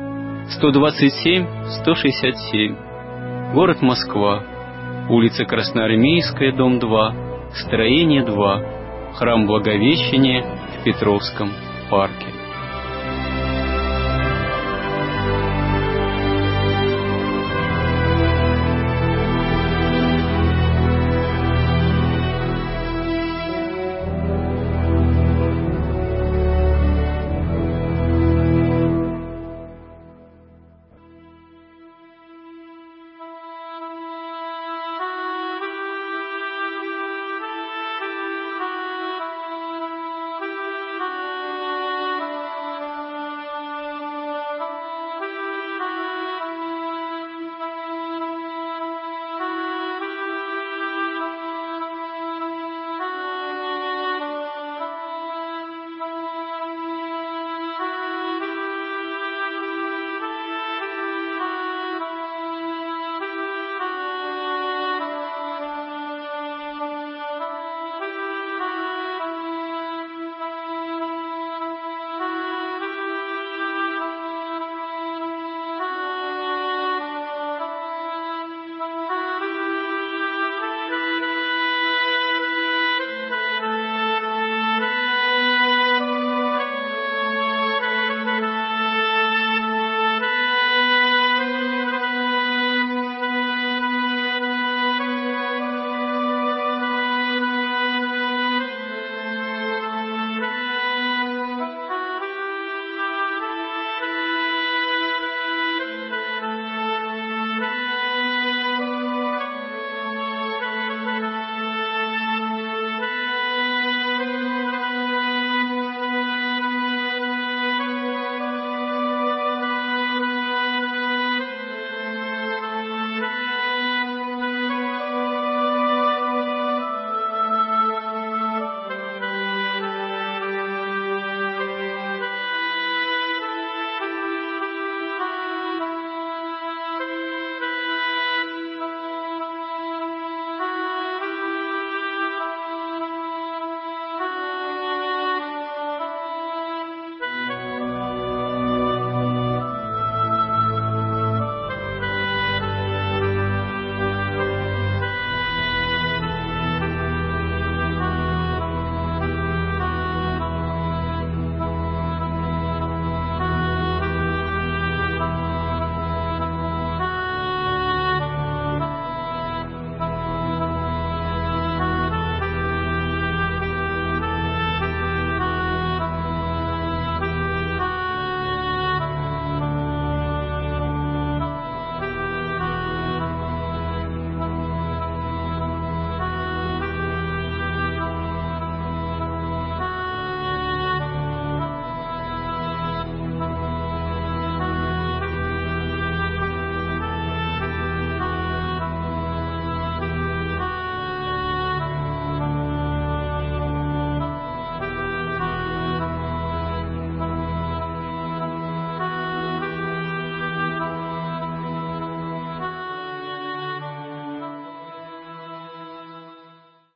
127-167, город Москва, улица Красноармейская, дом 2, строение 2, храм Благовещения в Петровском парке.